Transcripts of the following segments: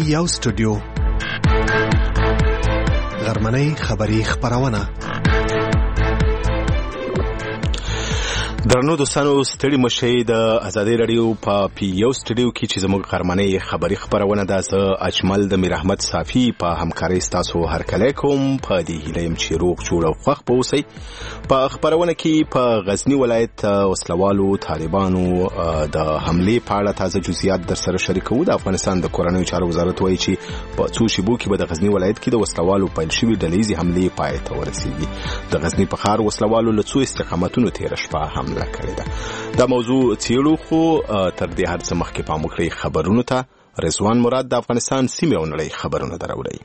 یو سټوډیو غرمنۍ خبری خبرونه. درنو دوستانو ستړي مشي د آزادۍ رادیو په یو سټوډیو کې چې زموږ غرمنۍ خبری خبرونه د اجمل د میر احمد صافی په همکاري تاسو هر کله کوم په دې هیله چې روغ جوړ او خوښ پوسي. په خبرونه کې په غزنی ولایت وسلوالو طالبانو د حمله په اړه تازه جزئیات در سره شریکو. د افغانستان د کورنیو چارو وزارت وایي چې په څو شیبو کې به د غزنی ولایت کې د وسلوالو پیل شوی ډلېزي حمله پای ته ورسیږي. د غزنی په ښار وسلوالو له څو استقامتونو تیر شپه حمله کړې ده. دا موضوع څیړو خو تر دې هر څه مخکې پام وکړئ خبرونو ته. رضوان مراد د افغانستان سیمې او نړۍ خبرونه دراوړي.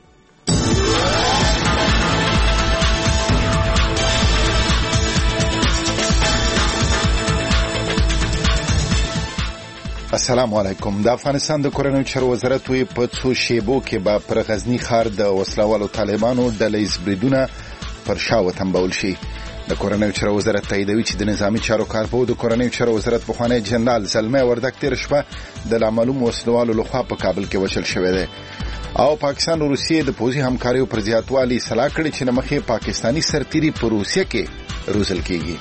السلام علیکم. د افغانستان د کورنیو چارو وزارت وی په څو شیبو کې به پر غزنی ښار د وسلوالو طالبانو ډلهییز بریدونه پر شا وتمبول شي. د کورنیو چارو وزارت تاییدوي چې د نظامی چارو کارپو د کورنیو چارو وزارت پخوانی جنرال زلمه وردک تیر شپه د نامعلوم وسلوالو لخوا په کابل کې وشل شوی دی او پاکستان او روسیې د پوځي همکاریو پر زیاتوالي صلاح کړې چې نمخې پاکستانی سرتیري په روسیې کې روزل کیږي.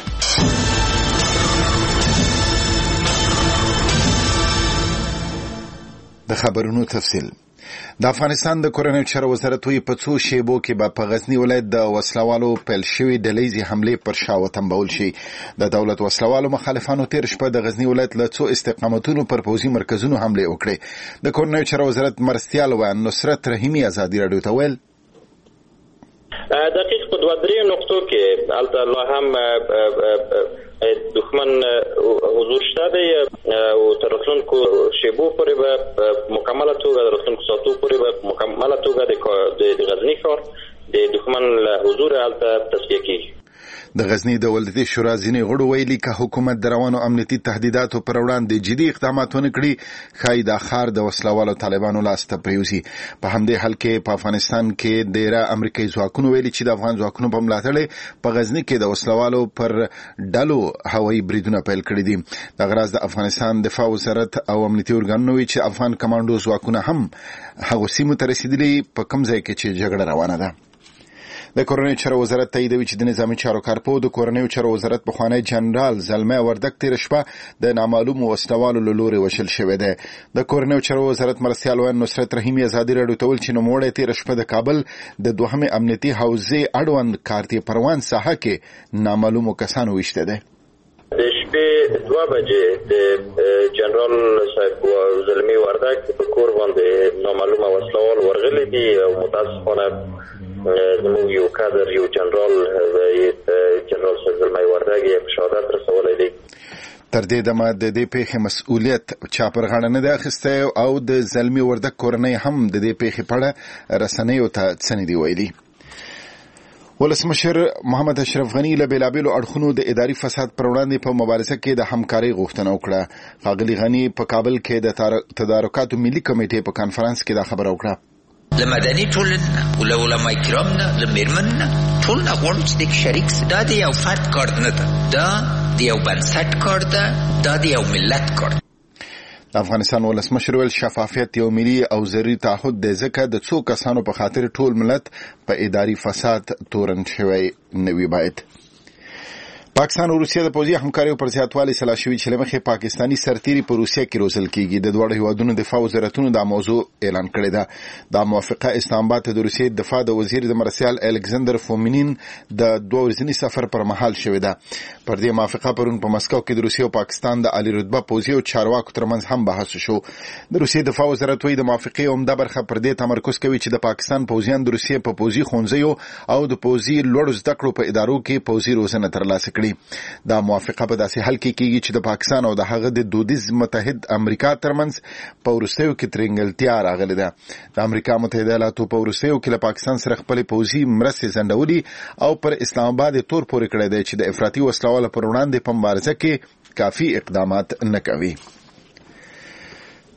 د خبرونو تفصیل. د افغانستان د کورنیو چارو وزارت وی په څو شیبو کې به په غزنی ولایت د وسلوالو پیل شوی ډلېزي حمله پر شا وتمبول شي. د دولت وسلوالو مخالفانو تیر شپه د غزنی ولایت له څو استقامتونو پر پوځي مرکزونو حمله وکړه. د کورنیو چارو وزارت مرستیال و نصرت رحیمی ازادي رادیو ته ویل دقیق په دوه درې نقطو کې البته الله هم دښمن حضور شته دی او تر راتلونکو شیبو پورې به مکمله توګه د راتلونکو ساعتو پورې به مکمله توګه د غزنی ښار د دښمن له حضور هلته تصفیه کیږي. د غزنی د ولایتي شورا ځینې غړو ویلي که حکومت د روانو امنیتي تهدیداتو پر وړاندې جدي اقدامات ونه کړي ښایي دا ښار د وسلوالو طالبانو لاس ته پریوځي. په همدې حال کې په افغانستان کې ډیره امریکایي ځواکونو ویلي چې د افغان ځواکونو په ملاتړ په غزنی کې د وسلوالو پر ډلو هوایي بریدونه پیل کړي دي. د غراض د افغانستان دفاع وزارت او امنیتي ارګانونو ویلي چې افغان کمانډو ځواکونه هم هغه سیمو ته رسیدلي په کوم ځای کې چې جګړه روانه ده. د کورنیو چارو وزارت تاییدوي چې د نظامی چارو کارپو د کورنیو چارو وزارت پخوانی جنرال زلمه وردک تیر شپه د نامعلوم وسلوالو له لوري وشل شوی دی. د کورنیو چارو وزارت مرستیال و نصرت رحیمی ازادي رادیو ته ویل چې نوموړی تیر شپه د کابل د دوهمې امنیتي حوزې اړوند کارتي پروان ساحه کې نامعلومو کسانو ویشته دی. د شپې 2 بجې د جنرال صاحب زلمه وردک په کور باندې نامعلومه وسلوال ورغلي دي او متاسفانه زموږ یو کادر یو جنرال صاحب زلمه وردک یې شهادت رسولی دی. تر دې دمه د دې پیښې مسؤلیت چا پر غاړه نه دی اخیستی او د زلمه وردک کورنۍ هم د دې پیښې په اړه رسنیو ته څه نه دي ویلي. ولسمشر محمد اشرف غنی له بیلابیلو اړخونو د اداري فساد پر وړاندې په مبارزه کې د همکارۍ غوښتنه وکړه. ښاغلي غنی په کابل کې د تدارکاتو ملي کمیټې په کانفرنس کې دا خبره وکړه. لمدني ټولنه او له علماء کرامنا له میرمننا ټولنه غواړم چې د شریک دا د یو فرد کار نه ده، دا د یو بنسټ کار ده، دا د یو ملت کار. د افغانستان ولسمشر ویل شفافیت یو ملي او ضروري تعهد دی ځکه د څو کسانو په خاطر ټول ملت په اداري فساد تورن شوی نه وي. باید پاکستان او روسیې د پوځي همکاریو پر زیاتوالي صلاح شوي چې لمخې پاکستانی سرتیري په روسیې کې روزل کیږي. د دواړو هیوادونو دفاع وزارتونو دا موضوع اعلان کړی ده. دا موافقه اسلام آباد ته د روسیې دفاع د وزیر د مرسیال الکساندر فومینین د 2 ورځني سفر پر مهال شوې ده. پر دې موافقه پرون په مسکو کې د روسیې او پاکستان د عالی رتبه پوځي او چارواکو ترمنځ هم بحث شو. د روسیې دفاع وزارت وایي د موافقې عمده برخه پر دې تمرکز کوي چې د پاکستان پوځیان د روسیې په پوځي ښوونځیو او د پوځي لوړو زده کړو په ادارو کې پوځي روزنه ترلاسه کړي. دا موافقه په داسې حال کې کیږي چې د پاکستان او د هغه د دودیز متحد امریکا ترمنځ په وروستیو کې ترنګلتیا راغلې ده. د امریکا متحده ایالاتو په وروستیو کې له پاکستان سره خپل پوځي مرستې ځنډولي او پر اسلام آباد تور پورې کړی دی چې د افراطي وسلوالو پر وړاندې په مبارزه کې کافي اقدامات نه کوي. د افغانستان د کورنیو چارو وزارت تاییدوي چې د نظامی چارو کارپو د کورنیو چارو وزارت پخوانی جنرال زلمه وردک تیر شپه د نامعلوم وسلوالو له لوري وشل شوی دی. د کورنیو چارو وزارت مرستیال و نصرت رحیمی ازادي رادیو ته ویل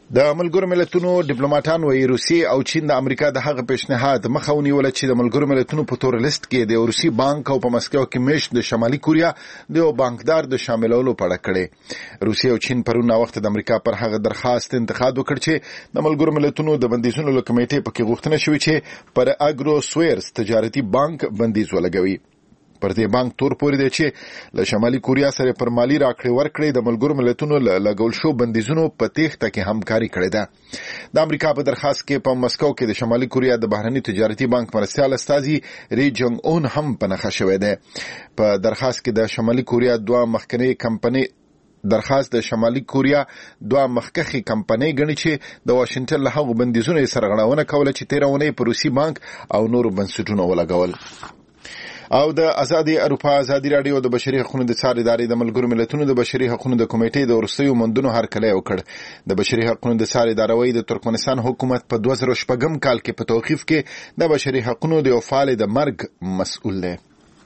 د ملګرو ملتونو ډیپلوماټان وايي روسیې او چین د امریکا د هغه پیشنهاد مخه ونیوله چې د ملګرو ملتونو په تور لیست کې د روسي بانک او په مسکو کې میشت د شمالي کوریا د یو بانکدار د شاملولو په اړه کړي. روسیې او چین پرون وخت د امریکا پر هغه درخواست انتقاد وکړ چې د ملګرو ملتونو د بندیزونو له کمیټې پکې غوښتنه شوې چې پر اګرو سویرز تجارتي بانک بندیز ولګوي. پر دې بانک تور پورې دی چې له شمالي کوریا سره پر مالی راکړې ورکړې د ملګرو ملتونو لګول شو بندیزونو په تېښته کې همکاري کړې ده. د امریکا په درخواست کې په مسکو کې د شمالي کوریا د بهرني تجارتي بانک مرستیال استازي ری جنګ اون هم په نښه شوی دی. په درخواست کې د شمالي کوریا دوه مخکنی کمپنۍ درخواست د شمالي کوریا دوه مخکخي کمپنۍ غني چې د واشنگټن له هغو بندیزونو سرغړونه کوله چې 13 اونۍ په روسي بانک او نورو بنسټونو ولګول. او د ازادي اروپا ازادي رادیو د بشري حقوقو د څار ادارې د ملګرو ملتونو د بشري حقوقو د کمیټې د ورسېو مندونو هرکلی وکړ. د بشري حقوقو د څار ادارې وایي د ترکمنستان حکومت په 2014 کال کې په توقیف کې د بشري حقوقو د یو فعال د مرګ مسؤل دی.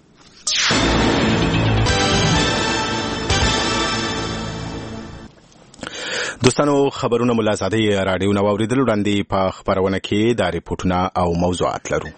دوستانو خبرونه ملا زاده رادیو نو اوریدل وړاندې په خبرونه کې د ریپورتونه او موضوعات لرو.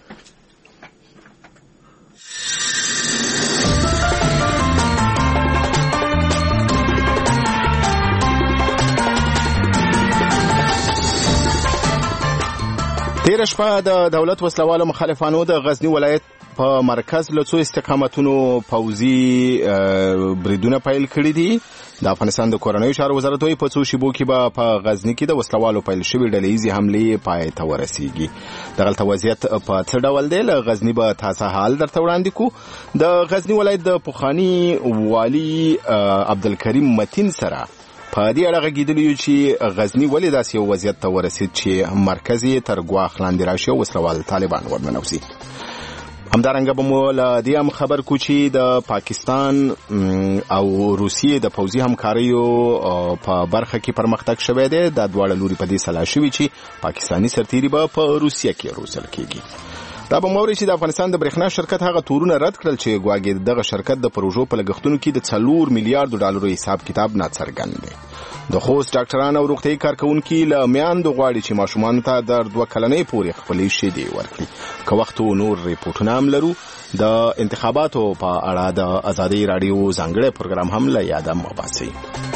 تیر شپه د دولت وسلوالو مخالفانو د غزنی ولایت په مرکز له څو استقامتونو پوځي بریدونه پیل کړي دي. د افغانستان د کورنیو چارو وزارت وايي په څو شیبو کې به په غزنی کې د وسلوالو پیل شوي ډلهیزې حملې پای ته ورسیږي. دغلته وضعیت په څه ډول دی؟ له غزنی به تازه حال درته وړاندې کو. د غزنی ولایت د پخواني والي عبدالکریم متین سره په دې اړه غږیدلی یو چې غزنی ولې داسې یو وضعیت ته ورسید چې مرکز یې تر ګواښ لاندې راشي او وسلوال طالبان ورننوځي. همدارنګه به مو له دې هم خبر کو چې د پاکستان او روسیې د پوځي همکاریو په برخه کې پرمختګ شوی دی. دا دواړه لوري په دې سلا شوي چې پاکستاني سرتیري به په روسیه کې روزل کېږي. دا به موري چې د افغانستان د برېښنا شرکت هغه تورونه رد کړل چې ګواګې دغه شرکت د پروژو په لګښتونو کې د 4 میلیارډ ډالرو حساب کتاب ناڅرګند دی. د خوست ډاکټران او روغتیايي کارکونکي له میاندو غواړي چې ماشومان ته د 2 کلنۍ پورې خپلې شیدې ورکړي. که وخت نور ریپورتونه هم لرو. د انتخاباتو په اړه د ازادي رادیو ځانګړی پروګرام هم له یاده مه باسئ.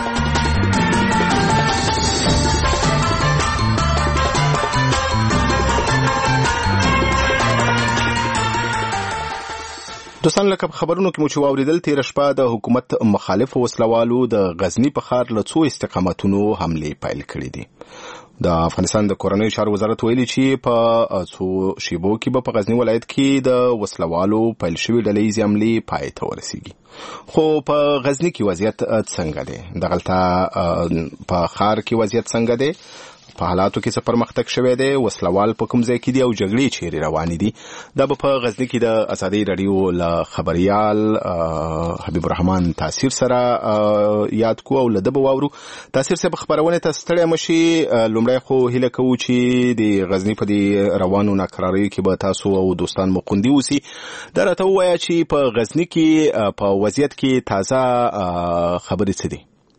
دوستان لکه خبرونو کې مو چې واوریدل تیر شپه د حکومت مخالف وسلوالو د غزنی په ښار له څو استقامتونو حملې پیل کړې دي. د افغانستان د کورنیو چارو وزارت ویلي چې په څو شیبو کې به په غزنی ولایت کې د وسلوالو پیل شوي ډلهیزې حملې پای ته ورسیږي. خو په غزنی کې وضعیت څنګه دی؟ دغلته په ښار کې وضعیت څنګه دی؟ په حالاتو کې څه پرمختګ شوی دی؟ وسلوال په کوم ځای کې دي او جګړې چیرې روانې دي؟ دا به په غزنی کې د ازادي رادیو له خبریال حبیب الرحمن تاثیر سره یاد کو او له ده به واورو. تاثیر صاحب خبرونه ته ستړی مشي. لومړی خو هیله کوو چې د غزنی په دې روانو ناکراریو کې به تاسو او دوستان مو خوندي اوسي. دا راته ووایه چې په غزنی کې په وضعیت کې تازه خبرې څه دي؟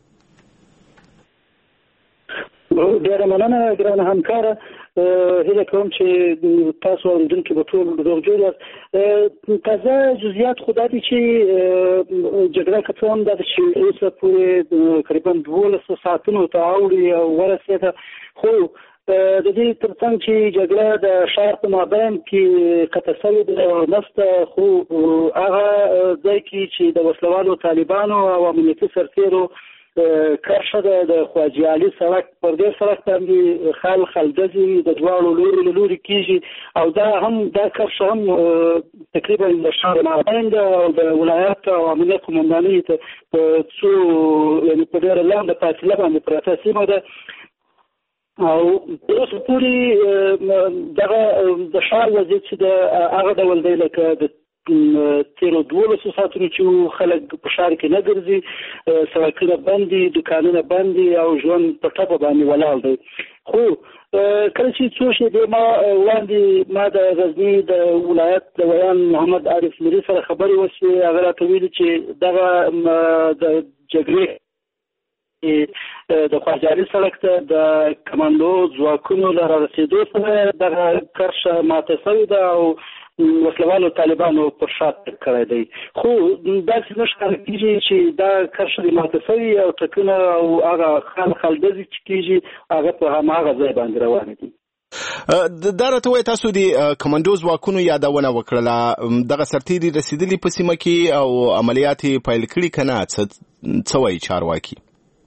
ډېره مننه ګرانه همکاره. هیله کوم چې تاسو اوریدونکي به ټول روغجوړ یاست. تازه جزئیات خو دا دي چې جګړه که څه هم دا ده چې اوسه پورې تقریبا 12 ساعتونو ته اوړي او ورسېده، خو د دې ترڅنګ چې جګړه د ښار په مابین کې قطع شوې ده نسته، خو هغه ځای کې چې د وسلوالو طالبانو او امنیتي سرتیرو کرښه ده د خواجه علي سړک، پر دې سړک باندې خلدزي د دواړو لوري کېږي او دا کرښه هم تقریبا د ښار مابین ده او د ولایت او امنیت قومندانۍ ته په څو یعنې په ډېره لنډه فاصله باندې پرته سیمه ده او اوس پورې دغه د ښار وضعیت چې د هغه ډول دی لکه د تیرو 12 ساعتونو چې خلک په ښار کې نه ګرځي، سړکونه بند دي، دوکانونه بند دي او ژوند په ټپه باندې ولاړ دی. خو کله چې څو شېبې وړاندې ما د غزني د ولایت د ویان محمد عارف میر سره خبرې وشوې، هغه راته ویلي چې دغه د جګړې چې د خواجاري سړک ته د کمانډو ځواکونو له رارسېدو سره دغه کرښه ماته شوې ده او وسلوالو طالبانو پر شا تګ کړی دی. خو داسې نه ښکاره کېږي چې دا کرښه دې ماته شوې او ټکونه او هغه خلډزې چې کېږي هغه په هماغه ځای باندې روانې دي. دا راته وایي تاسو د کمانډو ځواکونو یادونه وکړله، دغه سرتیري رسېدلي په سیمه کې او عملیات یې پیل کړي که نه؟ څه وایي چارواکي؟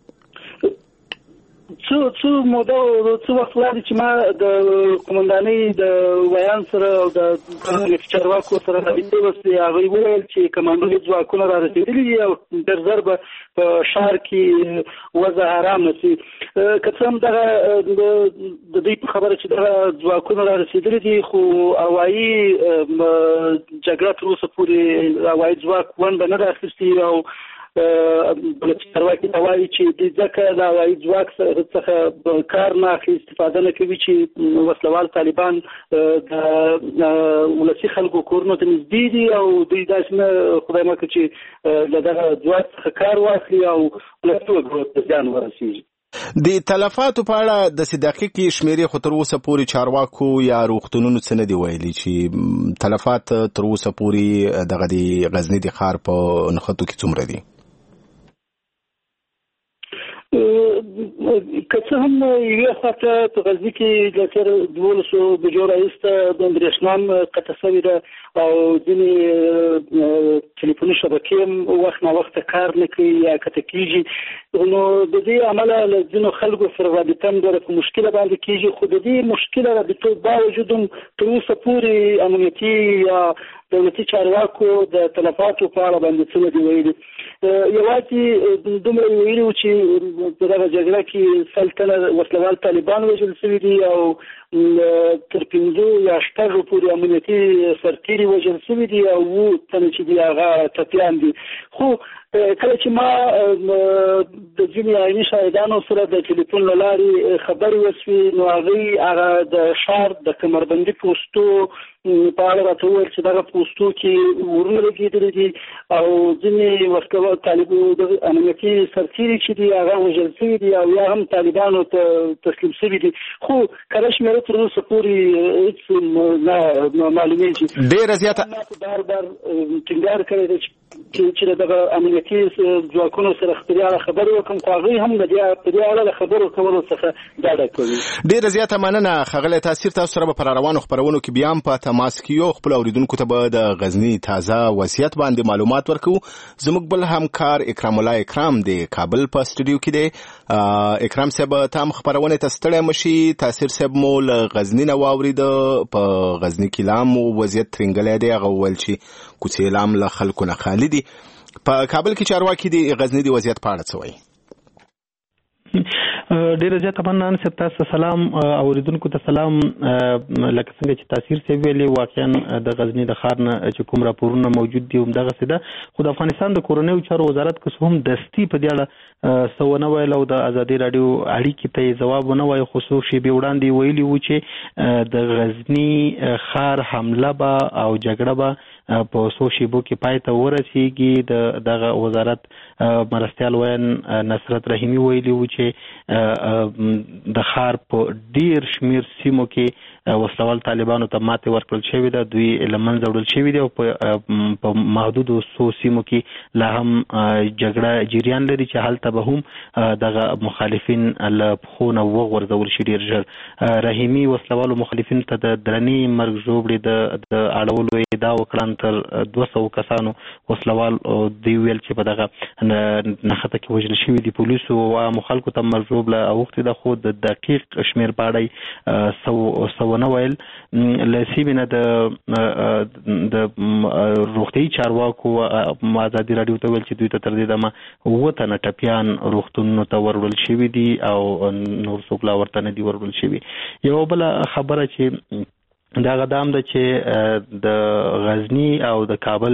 څو موده څو وخت وړاندې چې ما د قومندانۍ د ویان سره او د چارواکو سره رابطې وشوې، هغوی وویل چې کمانډو ځواکونه را رسېدلي دي او ډېر ژر به په ښار کې وضع ارامه شي. که څه هم دغه د دوی په خبره چې دغه ځواکونه را رسېدلي دي، خو هوایي جګړه تر اوسه پورې هوایي ځواک ونډه نه ده اخیستې او چارواکي دا وایي چې ځکه د هوایي ځواک څخه کار نه اخلي، استفاده نه کوي چې وسلوال طالبان د ولسي خلکو کورونو ته نږدې دي او دوی داسې نه خدای مکړه چې له دغه ځواک څخه کار واخلي او ولسي وګړو ته زیان ورسېږي. د تلفاتو په اړه د دقیقې شمیرې خو تر اوسه پورې چارواکو یا روغتونونو څه نه دي ویلي چې تلفات تر اوسه پورې دغه د غزني د ښار په نښتو کې څومره دي؟ که څه هم یوې خواته په غزني کې د تېر 12 بجو راهیسته د برېښنا هم قطع شوې ده او ځینې ټلیفوني شبکې هم وخت ناوخته کار نه کوي یا قطع کېږي. نو د دې امله له ځینو خلکو سره رابطه هم ډېره په مشکله باندې کېږي، خو د دې مشکله رابطو باوجود هم تر اوسه پورې امنیتي یا دولتي چارواکو د تلفاتو په اړه باندې څه نه دي ویلي. یوازې دومره یې ویلي وو چې په دغه جګړه کې 100 تنه وسلوال طالبان وژل شوي دي او تر 5 یا 6 پورې امنیتي سرتیري وژل شوي دي او 7 تنه چې دي هغه ټپیان دي. خو کله چې ما د ځینې عیني شاهدانو سره د ټلیفون له لارې خبرې وشوې، نو هغوی هغه د ښار د کمربندي پوستو په اړه راته وویل چې دغه پوستو کې ورونه لګېدلي دي او ځینې وسلوال طالبان امنیتي سرتیري چې دي هغه وژل شوي دي او یا هم طالبانو ته تسلیم شوي دي. خو کله شمېره تر اوسه پورې هېڅ نه معلومېږي. ډېره زیاته بار ټینګار کړی دی چې دغه امنیتي ځواکونو سره خبرې وکړم، خو هغوی هم د دې اړه د خبرو کولو څخه ډاډه کوي. ډېره زیاته مننه ښاغلی تاثیر. تاسو سره به پر روانو خپرونو کې بیا هم په تماس کې یو. خپل اورېدونکو ته به د غزني تازه وضعیت باندې معلومات ورکوو. زموږ بل همکار اکرام الله اکرام د کابل په سټوډیو کې دی. اکرام صاحب ته هم خپرونې ته ستړی مشي. تاثیر صاحب مو له غزني نه واورېده. په غزني کې لا هم وضعیت ترنګلی دی. هغه وویل چې کوڅې لا هم له خلکو نه خالي دي. په کابل کې چارواکي د غزني د وضعیت په اړه څه وایي؟ ډیره زیاته مننه صاحب. تاسو سلام اوریدونکو ته سلام. لکه څنګه چې تاثیر صاحب ویلي، واقعا د غزني د ښار نه چې کوم راپورونه موجود دي همدغسې ده. خو د افغانستان د کورنیو چارو وزارت که څه هم دستي په دې اړه څه ونه ویل او د ازادي راډیو اړیکې ته یې ځواب ونه وایي، خو څو شېبې وړاندې ویلي وو چې د غزني ښار حمله به او جګړه به په څو شېبو کې پای ته ورسېږي. دغه وزارت مرستیال ویان نصرت رحیمي ویلي وو چې د ښار په ډیر شمیر سیمو کې وسلوال طالبانو ته ماتې ورکړل شوې ده. دوی له منځه وړل شوي دي او په محدودو څو سیمو کې لا هم جګړه جریان لري چې هلته به هم دغه مخالفین له پښو نه وغورځول شي ډېر ژر. رحیمي وسلوالو مخالفینو ته د درنې مرګ ژوبړې د اړولو ادعا وکړه. تر 200 کسانو وسلوال دوی ویل چې په دغه نښته کې وژل شوي دي. پولیسو او عامو خلکو ته مرګ ژوبله اوښتې ده، خو د دقیق شمېر په اړه څه ونه ویل. له سیمې نه د روغتیایي چارواکو ازادي راډیو ته ویل چې دوی ته تر دې دمه 7 تنه ټپیان روغتونونو ته وروړل شوي دي او نور څوک لا ورته نه دي وروړل شوي. یوه بله خبره چې دا غدام ده چې د غزني او د کابل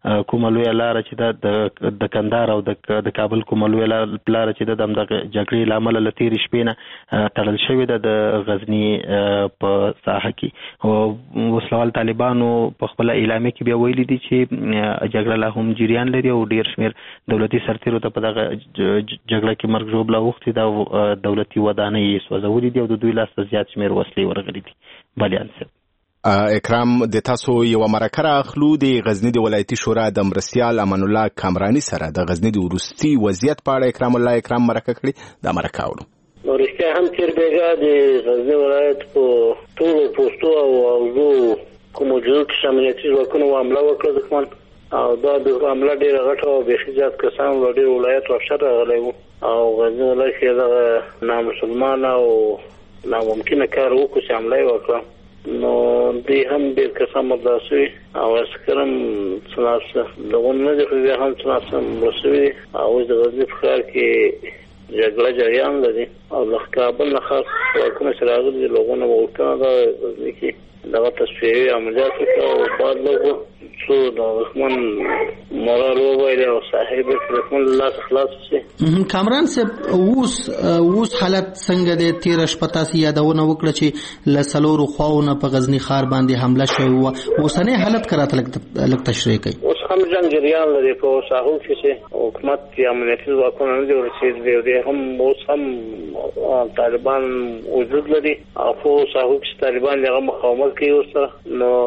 کومه لویه لاره چې د کندهار او د کابل کومه لویه لاره چې د جګړې له امله له تېرې شپې نه تړل شوې ده د غزني په ساحه کې. وسلوال طالبانو په خپله اعلامیه کې بیا ویلي دي چې جګړه لا هم جریان لري او ډېر شمېر دولتي سرتېرو ته په دغه جګړه کې مرګ ژوبله اوښتې ده او دولتي ودانۍ یې سوځولي دي او د دوی لاس ته زیات شمېر وسلې ورغلي دي. بلیان صاحب اکرام، د تاسو یو مرکه راخلو د غزنی د ولایتي شورا د مرستیال امان الله کامرانی سره د غزنی د وروستي وضعیت په اړه اکرام مرکه کړې. دا مرکه اورو. رښتیا هم تیر بیګا د غزنی ولایت په ټولو پوستو او اوزو کومو ځایونو کې امنیتي ځواکونو حمله وکړه دښمن، او دا د حمله ډېره غټه او بیخي زیات کسان له ډېرو ولایتو افشار راغلی وو او غزنی ولایت کې دغه نامسلمانه او ناممکنه کار وکړو چې حمله یې وکړه. نو دوی هم ډېر کسان مردار شوي او عسکر هم څه دغون نه دي، خو بیا هم څه مړه شوي او اوس د غزني په ښار کې جګړه جریان لري او له کابل نه خاص ځواکونه چې راغلي دي له هغو نه به غوښتنه ده غزني کې دغه تصفیوي عملیات وکړه او بعد له څو د دښمن مورال ووایي او صاحب د دښمن له لاسه خلاص شي. کامران صاحب، اوس حالت څنګه دی؟ تېره شپه تاسې یادونه وکړه چې له څلورو خواو نه په غزني ښار باندې حمله شوې وه. اوسنی حالت که راته لږ تشریح کوي. اوس هم جنګ جریان لري په ساحو کې چې حکومت کې امنیتي ځواکونه نه دي ورسېدلي، هم اوس هم طالبان وجود لري او په ساحو کې طالبان هغه مقاومت کوي ورسره. نو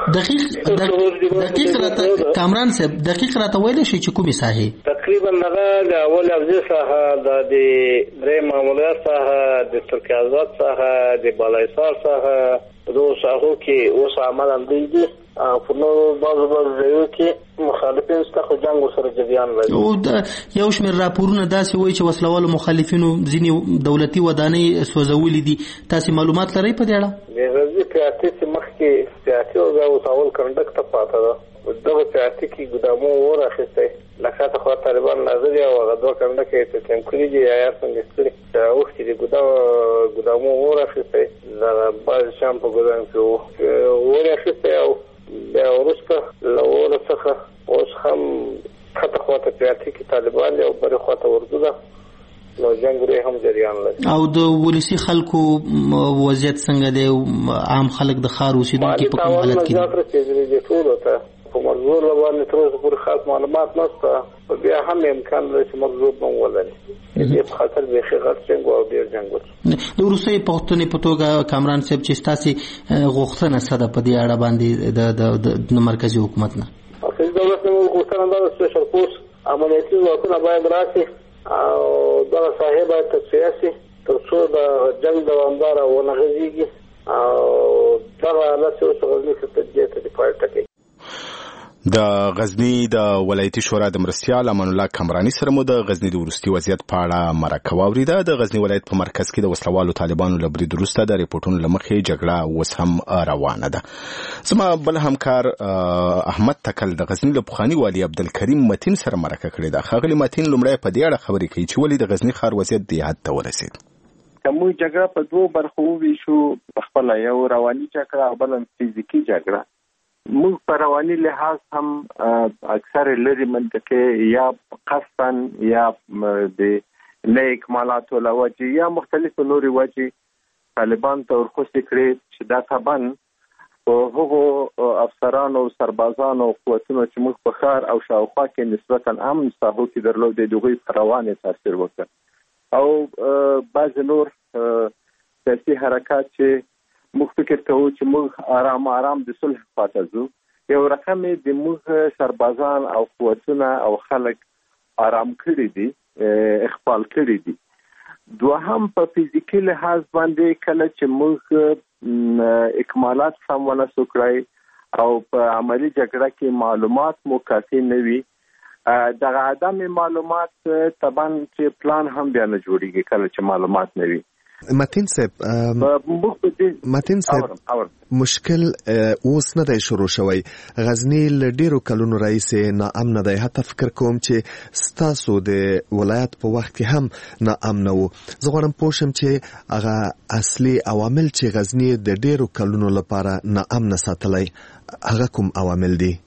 دقیق راته کامران صاحب دقیق راته ویلی شي چې کومې ساحې تقریبا هغه د اول افضل ساحه د درې ماموریت ساحه د ترکیه آزاد ساحه د بالایسار ساحه دو ساحو کې اوس عمل اندوی دي او په نورو بعضو ځایو کې مخالفین ستا خو جنګ ورسره جریان لري. او یو شمېر راپورونه داسې وایي چې وسلوالو مخالفینو ځینې دولتي ودانۍ سوځولي دي. تاسې معلومات لرئ په دې اړه؟ د غزني پیاتي چې مخکې پیاتي او بیا اوس اول کنډک ته پاته ده، دغه پیاتي کې ګدامو اور اخیستی له شاته خوا طالبان ناظر او هغه دوه کنډکه یې تسلیم کړي دي یا څنګه کړي چې اوښتي د ګدامو اور اخیستی دغه بعض شیان په ګدام کې اور اخیستی او بیا وروسته له اوره څخه اوس هم ښکته خواته پیاتي کې طالبان دي او برې خواته اردو ده، نو جنګ هم جریان لري. او د ولسي خلکو وضعیت څنګه دی؟ عام خلک د ښار اوسېدونکي په کوم حالت کې دي؟ مالي تاوان دي ټولو ته په مرزور باندې تر اوسه پورې خاص معلومات نشته، بیا هم امکان لري چې مرزور به ولري. دې په خاطر بیخي غټ جنګ او ډېر جنګ وشو. د وروستۍ پوښتنې په توګه کامران صاحب چې ستاسې غوښتنه څه ده په دې اړه باندې د مرکزي حکومت نه؟ دولت نه غوښتنه ده چې سپیشل فورس امنیتي ځواکونه باید راشي او دغه ساحې باید تصفیه شي تر څو د جنګ دوامداره ونه غځېږي او دغه حالت چې اوس غزني کې تجزیې ته دفاع ټکوي. د غزنی د ولایتي شورا د مرستیال امان الله کامرانی سره مو د غزنی د وروستي وضعیت په اړه مرکه واوریده. د غزنی ولایت په مرکز کې د وسلوالو طالبانو له برید وروسته د ریپورټونو له مخې جګړه اوس هم روانه ده. زما بل همکار احمد تکل د غزنی له پخواني والي عبدالکریم متین سره مرکه کړې ده. ښاغلي متین لومړی په دې اړه خبرې کوي چې ولې د غزنی ښار وضعیت دې حد ته ورسېد. موږ جګړه په دوه برخو وویشو، پخپله یو رواني جګړه او بله فزیکي جګړه. موږ په رواني لحاظ هم اکثر لري منطقې یا قصداً یا د نه اکمالاتو له وجې یا مختلفو نورې وجې طالبان ته ورخوستې کړې چې دا طبعا په هغو افسرانو سربازانو قوتونو چې موږ په ښار او شاوخوا کې نسبتاً امن ساحو کې درلودې د هغوی په روانې تاثیر وکړ او بعضې نور سیاسي حرکات چې موږ فکر کوو چې موږ آرام د صلح خواته ځو، یو رقم د موږ سربازان او قوتونه او خلک آرام کړي دي، اخفال کړي دي. دوهم په فزیکي لحاظ باندې کله چې موږ اکمالات سم ونه سو کړی او په عملي جګړه کې معلومات مو کافي نه وي، دغه عدم معلومات طبعا چې پلان هم بیا نه جوړیږي کله چې معلومات نه وي. متین صاحب مشکل اوس نه دی شروع شوی. غزنی له ډیرو کلونو راهیسې ناامنه دی. حتی فکر کوم چې ستاسو د ولایت په وخت کې هم ناامنه و. زه غواړم پوه شم چې هغه اصلي عوامل چې غزنی د ډیرو کلونو لپاره ناامنه ساتلی هغه کوم عوامل دي؟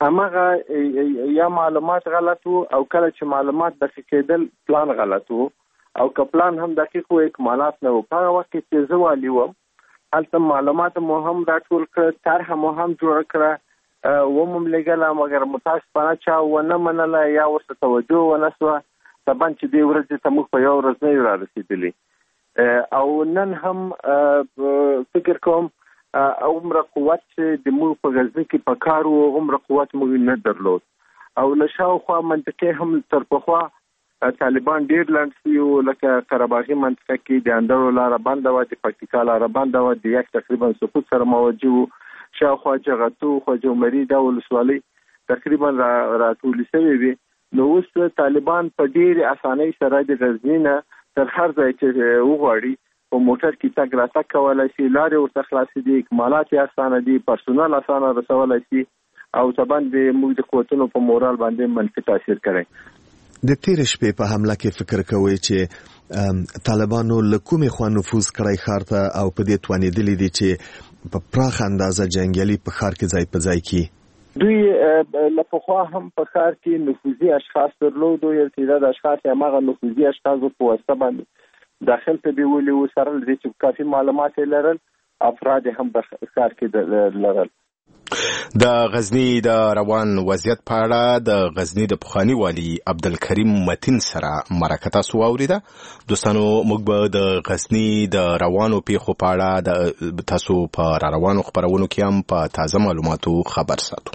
همغه یا معلومات غلط وو او کله چې معلومات دقیق کېدل پلان غلط وو او که پلان هم دقیق وو اکمالات نه وو. په هغه وخت کې چې زه والي وم هلته معلومات مو هم راټول کړه، طرحه مو هم جوړه کړه، ومم لګله، مګر متاسفانه چا ونه منله یا ورته توجه ونه سوه. طبعا چې دې ورځې ته موږ په یو ورځ نه یو را رسېدلي او نن هم فکر کوم عمره قوت چې د موږ په غزني کې په کار وو عمره قوت موږ نه درلود او له شاوخوا منطقې هم تر پخوا طالبان ډېر لنډ شوي وو، لکه قرهباغي منطقه کې د اندړو لاره بنده وه، د پکتیکا لاره بنده وه، د یک تقریبا سقوط سره مواجه وو. شاوخوا جغتو خواجه عمري دا ولسوالۍ تقریبا راټولې شوې وې. نو اوس طالبان په ډېرې اسانۍ سره د غزني نه تر هر ځای چې وغواړي په موټر کې تګ راتګ کولی شي، لارې ورته خلاصې دي، اکمالات یې اسانه دي، پرسونل اسانه رسولی شي او طبعا د موږ د قوتونو په مورال باندې منفي تاثیر کوي. د تېرې شپې په حمله کې فکر کوئ چې طالبانو له کومې خوا نفوذ کړی ښار ته او په دې توانېدلي دي چې په پراخه اندازه جنګیالي په ښار کې ځای په ځای کړي؟ دوی له پخوا هم په ښار کې نفوذي اشخاص درلودو، یو تعداد اشخاص هماغه نفوذي اشخاصو په واسطه باندې داخل ته بیولي وو، سره له دې چې کافي معلومات یې لرل، افراد هم په ښار کې لرل. د غزنی د روان وضعیت په اړه د غزنی د پخوانی والی عبدالکریم متین سره مرکه تاسو واوریده. دوستانو موږ به د غزنی د روانو پیښو په اړه تاسو په را روانو خبرونو کې هم په تازه معلوماتو خبر ساتو.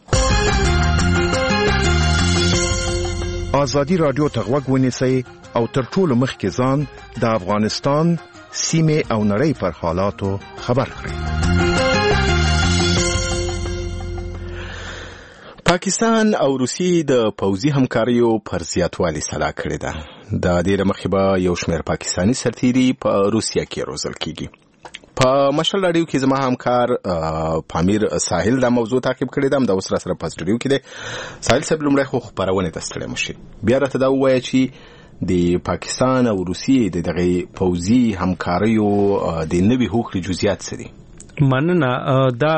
آزادی رادیو ته غوږ ونیسئ او تر ټولو مخکې ځان د افغانستان سیمې او نړۍ پر حالاتو خبر کړئ. پاکستان او روسیې د پوځي همکاریو پر زیاتوالي سلا کړې ده. د دې مخې به یو شمېر پاکستاني سرتیري په روسیه کې روزل کیږي. په مشل راډیو کې زما همکار پامیر ساحل دا موضوع تعقیب کړی ده. د اوس را سره په سټډیو کې دی. ساحل صاحب لومړی خو خبرونه ته ستړی مشي، بیا راته دا ووایه چې د پاکستان او روسیې د دغه پوځي همکاریو د نوي هوکړې جزئیات څه دي؟ مننه. دا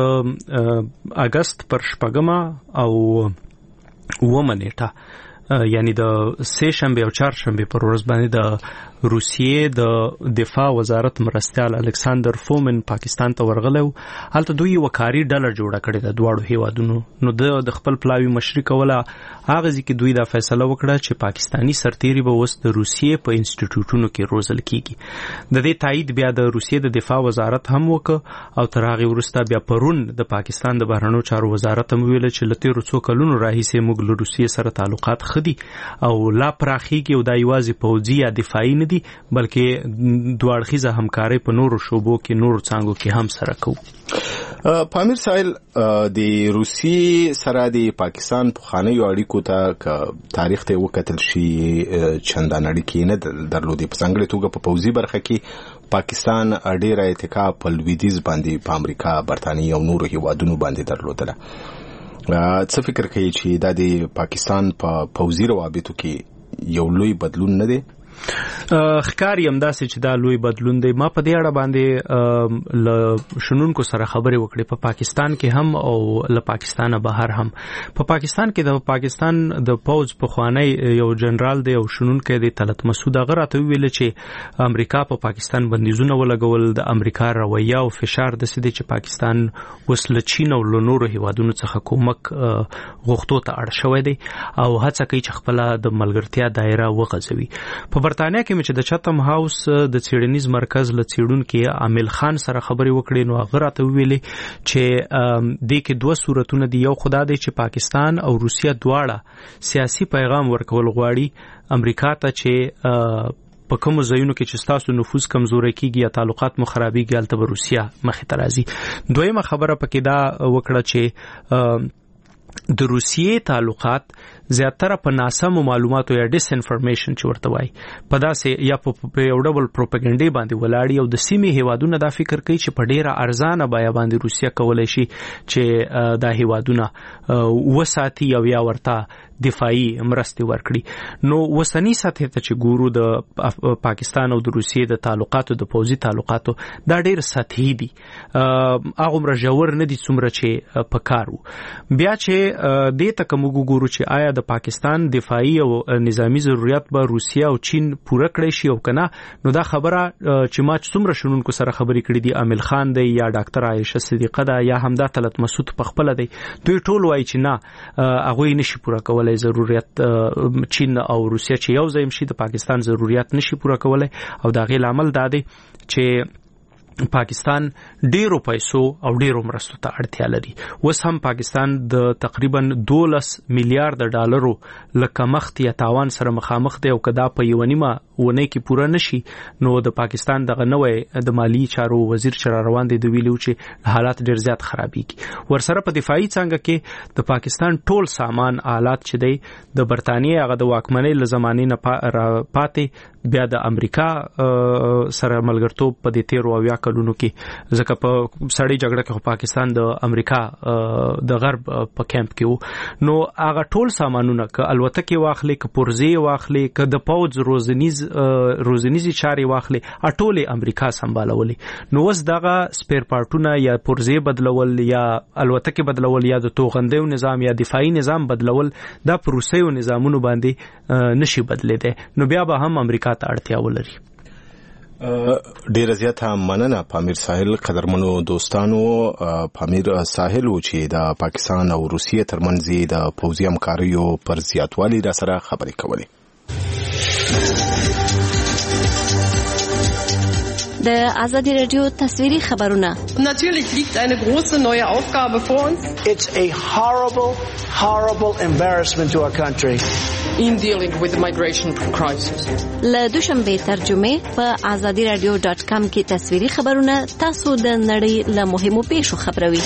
د اگست پر 6 او 9 نیټه یعنی د 3 شنبه او 4 شنبه پر ورځ باندې د روسیې د دفاع وزارت مرستیال الکساندر فومن پاکستان ته ورغلو. هلته دوی وکاري ډالر جوړه کړې ده دواړو هیوادونو. نو د خپل پلاوی مشري کوله هغه ځکه دوی دا فیصله وکړه چې پاکستانی سرتیري به وس د روسیې په انسټیټیوټونو کې روزل کیږي. د دې تایید بیا د روسیې د دفاع وزارت هم وکړ او تر هغه وروسته بیا پرون د پاکستان د بهرنیو چارو وزارت هم ویل چې لته روسو کلونو راهیسې موږ له روسیې سره تعلقات خدي او لا پراخیږي او دا یوازې پوځي یا دفاعي نه دي بلکې دواړخیزه همکاري په نورو شوبو کې نورو څانګو کې هم سره کوو. پامیر ساحل د روسیې سره د پاکستان پخوانیو اړیکو ته تاریخ ته وکتل شي چندان اړیکې نه درلودې. په ځانګړې توګه په پوځي برخه کې پاکستان ډېر اتکا په لویدیځ باندې په امریکا، برتانیې او نورو هیوادونو باندې درلودله. څه فکر کوي چې دا د پاکستان په پوځي روابطو کې یو لوی بدلون نه دی؟ ښکاري همداسې چې دا لوی بدلون دی. ما په دې اړه باندې له شنونکو سره خبرې وکړې په پاکستان کې هم او له پاکستانه بهر هم. په پاکستان کې د پاکستان د پوځ پخوانی یو جنرال دی او شنونکی دی طلعت مسعود هغه راته ویل چې امریکا په پاکستان بندیزونه ولګول. د امریکا رویه او فشار داسې دی چې پاکستان اوس له چین او له نورو هیوادونو څخه کومک غوښتو ته اړ شوی دی او هڅه کوي چې خپله د ملګرتیا دایره وغځوي. په برتانیا کې چې د چتم هاوس د څېړنیز مرکز له څېړونکي عامل خان سره خبرې وکړې نو هغه راته ویلې چې د کې دوه صورتونه دي. یو خدا دی چې پاکستان او روسیه دواړه سیاسي پیغام ورکول غواړي امریکا ته چې په کومو ځایونو کې چې ستاسو نفوذ کمزوری کیږي یا تعلقات مو خرابېږي هلته به روسیه مخې ته راځي. دویمه خبره پکې دا وکړه چې د روسیې تعلقات زیاتره په ناسمو معلوماتو یا ډیس انفارمیشن چې ورته وایي په داسې یا په یو ډول پروپاګاندا باندې ولاړی او د سیمې هیوادونو دا فکر کوي چې په ډیره ارزانه بیه باندې روسیه کولای شي چې دا هیوادونه وساتي او یا ورته دفاعي مرستې ورکړي. نو وسنی سطح ته چې ګورو د پاکستان او د روسیې د تعلقاتو د پوځي تعلقاتو دا ډېر سطحي دي، هغومره ژور نه دي څومره چې په کار وو. بیا چې دې ته که موږ وګورو چې آیا د پاکستان دفاعي او نظامی ضرورت به روسیه او چین پوره کړی شي او کنه، نو دا خبره چې ما څومره شنونکو سره خبرې کړې دي، عامل خان دی یا ډاکټر عایشه صدیقه ده یا همدا طلعت مسعود په خپله دی، دوی ټول وایي چې نه هغوی نشي پوره کولی ضرورت چین او روسیه چې یو ځای شي د پاکستان ضرورت نشي پوره کولی، او د هغې لامل دا دی چې پاکستان ډیرو پیسو او ډیرو مرستو ته اړتیا لري. اوس هم پاکستان د تقریبا 12 میلیارډ ډالرو لکه مخت یا تاوان سره مخامخ دی، او کدا په یو نیمه ونه کې پوره نشي نو د پاکستان دغه نوې د مالی چارو وزیر چر روان دی د ویلو چې حالات ډیر زیات خرابېږي. ورسره په دفاعي څنګه کې د پاکستان ټول سامان آلات چې دی د برتانیې هغه د واکمنۍ له زمانې نه پاتې، بیا د امریکا سره ملګرتوب په دې 13 او 10 کلونو کې، ځکه په سړی جګړه کې پاکستان د امریکا د غرب په کیمپ کې وو، نو هغه ټول سامانونه که الوتکې واخلي، که پرزې واخلي، که د پوځ روزنیزي چارې واخلي، ټولې امریکا سمبالولې. نو اوس دغه سپیر پارټونه یا پرزې بدلول یا الوتکې بدلول یا د توغندیو نظام یا دفاعي نظام بدلول دا پروسیو نظامونو باندې نشي بدلېدی، نو بیا به هم امریکا ته اړتیا ولري. ډیر زیاته مننه پامیر ساحل. قدرمنو دوستانو، پامیر ساحل و چې د پاکستان او روسیې ترمنځ د پوځي همکاریو پر زیاتوالي را سره خبرې کولې. د آزادی رادیو تصویری خبرونه. Natürlich liegt eine große neue Aufgabe vor uns. It's a horrible embarrassment to our country. In dealing with the migration crisis. له دوشنبه ترجمه په azadiradio.com کې تصویری خبرونه تاسو د نړۍ له مهمو پیښو خبروي.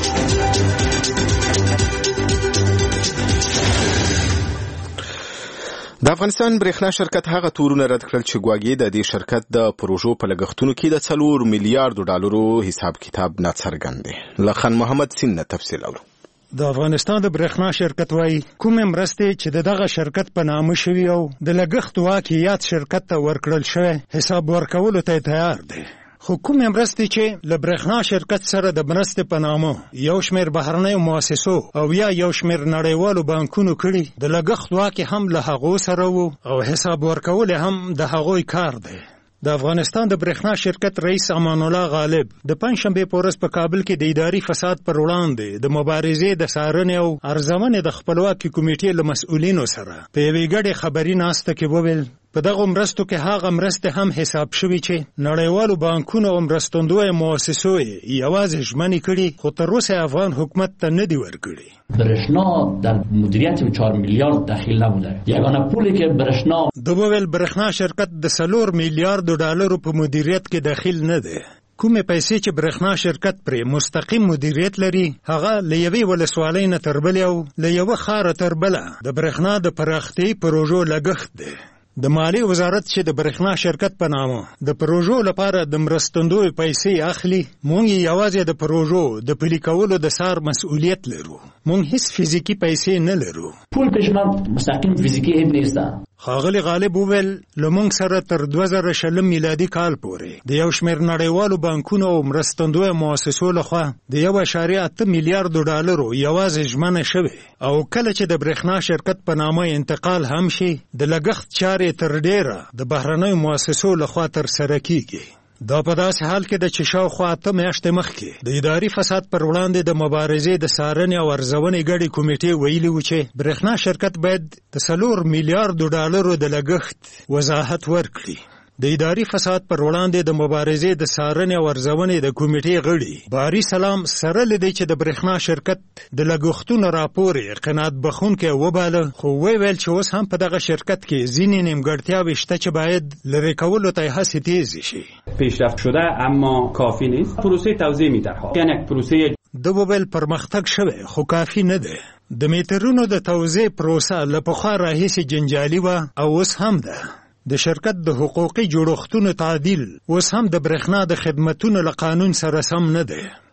د افغانستان برېښنا شرکت هغه تورونه رد کړل چې ګواګې د دې شرکت د پروژو په لګښتونو کې د 4 میلیارډ ډالرو حساب کتاب ناڅرګند دی. لخن محمد سین نه تفصیل اورو. د افغانستان د برېښنا شرکت وايي کومې مرستې چې دغه شرکت په نامه شوی او د لګښت واقعیت شرکت ته ورکړل شوی حساب ورکولو ته تیار دی. خو کومې مرستې چې له برېښنا شرکت سره د مرستې په نامه یو شمېر بهرنیو مؤسسو او یو شمېر نړیوالو بانکونو کړي، د لګښت واقع هم له هغو سره وو او حساب ورکول هم د هغوی کار دی. د افغانستان د برېښنا شرکت رئیس امان الله غالب د پنځشنبه په ورځ په کابل کې د اداري فساد پر وړاندې د مبارزې د څارنې او ارزونې د خپلواکي کمیټې له مسؤلینو سره په یوې ګډې خبري ناسته کې وویل په دغه مرستو کې هغه مرستې هم حساب شوي چې نړیوالو بانکونو او مرستندویو مؤسسو یوازې ژمنې کړي، خو تر اوسه افغان حکومت ته نه دي ورکړي. برېښنا در مدیریت 4 میلیارد دخیل نبوده. یگانه پولی که برېښنا دوبل برېښنا شرکت د 4 میلیارد ډالرو په مدیریت کې داخل نه دی. کومې پیسې چې برېښنا شرکت پرې مستقیم مدیریت لري هغه له یوې ولسوالۍ نه تر بلې او له یوه ښاره تر بله د برېښنا د پراختیايي پروژو لګښت دی. د مالی وزارت چې د برېښنا شرکت په نامه د پروژو لپاره د مرستندوی پیسې اخلي، مونږ یوازې د پروژو د پلي کولو د سار مسؤلیت لرو. مونږ هیڅ فزیکی پیسې نه لرو. پول پېشما مستقیم فزیکی هیڅ نشته. ښاغلی غالب وویل له مونږ سره تر 2020 میلادي کال پورې د یو شمېر نړیوالو بانکونو او مرستندویو مؤسسو لخوا د 1.8 میلیارډ ډالرو یوازې ژمنه شوې، او کله چې د برېښنا شرکت په نامه انتقال هم شي د لګښت چارې تر ډیره د بهرنیو مؤسسو لخوا ترسره کیږي. دا په داسې حال کې د چې شاوخوا 8 میاشتې مخکې د اداري فساد پر وړاندې د مبارزې د څارنې او ارزونې ګډې کمیټې ویلي و چې برېښنا شرکت باید د 4 میلیارډ ډالرو د لګښت وضاحت ورکړي. د اداري فساد پر وړاندې د مبارزې د څارنې او ارزونې د کمیټې غړي باری سلام سره لدی چې د برېښنا شرکت د لګښتونو راپور قناعت بخښونکی وباله، خو ویل چې اوس هم په دغه شرکت کې ځینې نیمګړتیاوې شته چې باید لرې کولو ته هڅې تیزې شي. پیشرفت شده اما کافی نیست. پروسه توزیع می‌دهد. یعنی پروسه د وبل پرمختګ شوی خو کافی نه ده. د میټرونو د توزیع پروسه له پخوا راهیسې جنجالي وه او اوس هم ده. د شرکت د حقوقي جوړښتونو تعدیل اوس هم د برېښنا د خدمتونو له قانون سره سم نه دی.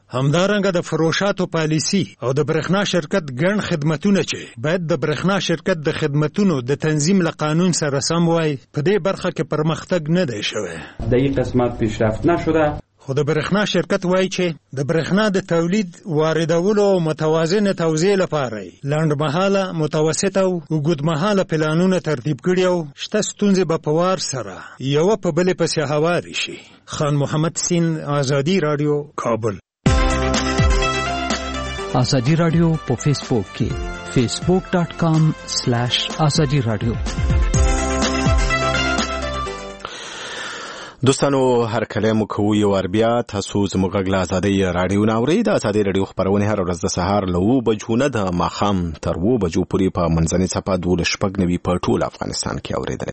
همدارنګه د فروشاتو پالیسی او د برېښنا شرکت ګڼ خدمتونه چې باید د برېښنا شرکت د خدمتونو د تنظیم له قانون سره سم وای، په دې برخه کې پرمختګ نه دی شوی. در این قسمت پیشرفت نشده. خو د برېښنا شرکت وایي چې د برېښنا د تولید، واردولو او متوازن توزیع لپاره لنډمهاله، متوسطه او اوږدمهاله پلانونه ترتیب کړي او شته ستونزې به په وار سره یوه په بلې پسې هوارې شي. خان محمد سین، آزادي راډیو، کابل. آزادي راډیو په فیسبوک کې facebook.com/azadi radio. دوستانو هر کله مو کوو یو ور بیا تاسو زموږ غږ له ازادي راډیو نه اورئ. د ازادي راډیو خبرونه هر ورځ د سهار له 9 بجو نه د ماښام تر 2 بجو پورې په منځنۍ صفحه 12 په ټول افغانستان کې اوریدل